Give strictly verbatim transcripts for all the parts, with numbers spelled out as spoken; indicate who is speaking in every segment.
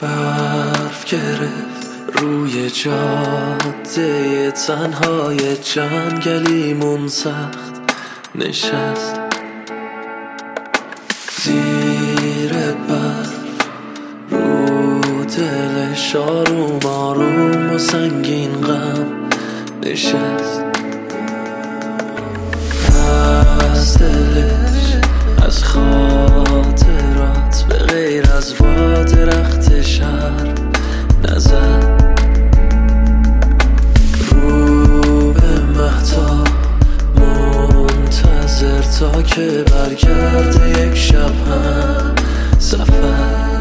Speaker 1: برف گرفت روی جاده تنهای جنگلیمون سخت نشست زیر برف رو دلش آروم آروم و سنگین غم نشست از دلش از خاطرات به غیر از با درخت شهر نزد رو به مهتاب منتظر تا که برگرده یک شب هم سفر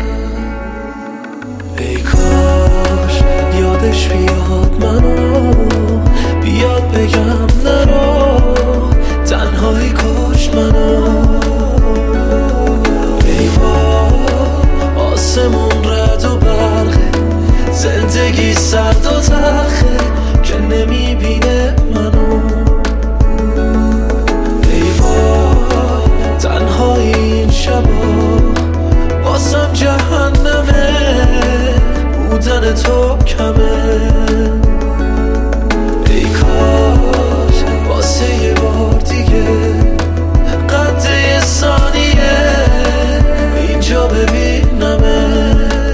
Speaker 1: ای کاش یادش بیاد منو بیاد بگم نرو تنهایی کاش منو ای وای آسمون رد و برقه زندگی سرد و تلخه که نمیبینه منو ای وای تنهایی این شبا واسم جهنمه بودن تو کمه ای کاش واسه یه بار دیگه قد یه ثانیه اینجا ببینمه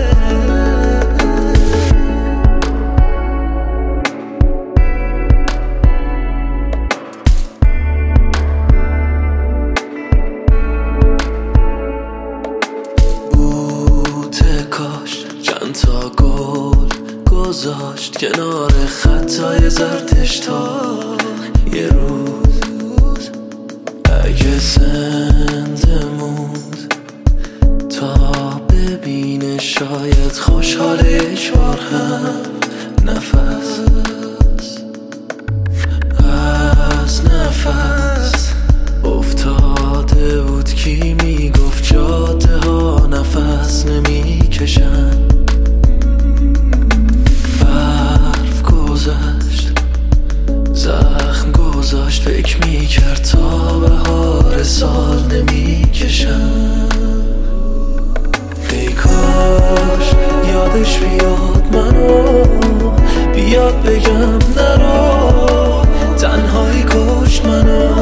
Speaker 1: چند تا گل گذاشت کنار خطای زردش تا یه روز اگه زنده موند تا ببینه شاید خوشحال یک بار هم نفس از نفس افتاده بود کی میگفت جاده ها نفس نمیکشن برف گذشت زخم گذاشت فکر میکرد تا بهار سال نمیکشن ای کاش یادش بیاد منو بیاد بگم نرو تنهایی کشت منو